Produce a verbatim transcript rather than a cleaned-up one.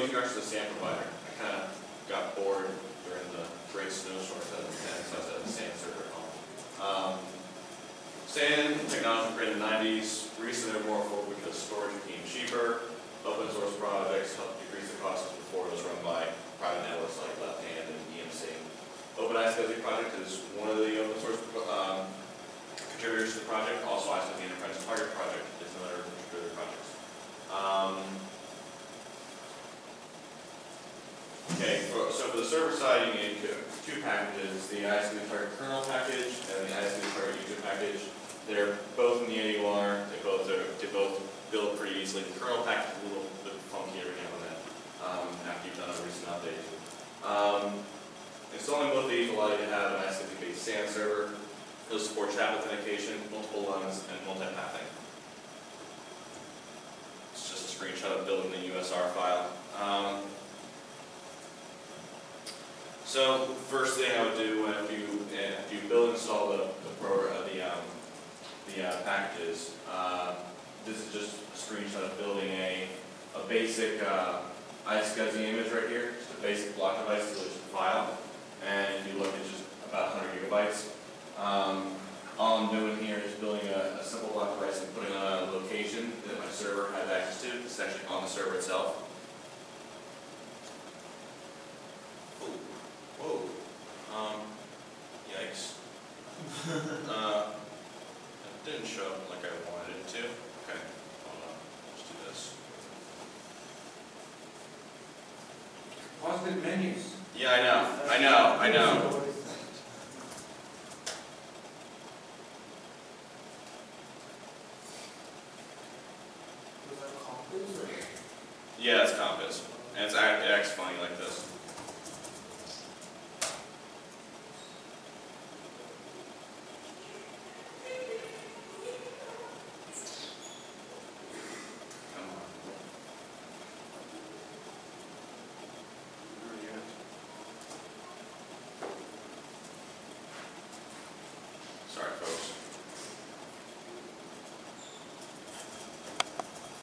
regards to the sand provider, I kind of got bored during the great snowstorms that was so I set up a sand server at home. Um, sand technology created in the nineties, recently more affordable because storage became cheaper. Open source projects helped decrease the cost before it was run by private networks like Left Hand and E M C. OpenISCSI project is one of the open source um, contributors to the project. Also, ISCSI Enterprise Target project is another contributor project. Um, okay, for, so for the server side, you need two packages: the ISCSI Target kernel package and the ISCSI Target YouTube package. They're both in the A U R. They both are, they both build pretty easily. The kernel package is a little bit funky every now and then um, after you've done a recent update. Um, installing both of these will allow you to have an ISCSI-based SAN server. It'll support chat authentication, multiple runs, and multi-pathing. It's just a screenshot of building the U S R file. Um, so first thing I would do when if you if you build and install the the, program, uh, the, um, the uh, packages, uh, this is just a screenshot of building a a basic uh, ISCSI image right here, just a basic block device solution file, and if you look at just about one hundred gigabytes. Um, all I'm doing here is building a, a simple block device and putting it on a location that my server has access to. It's actually on the server itself. Ooh. Whoa. Um, yikes. uh, it didn't show up like I wanted it to. Okay, hold on. Let's do this. Positive menus. Yeah, I know. I know. I know.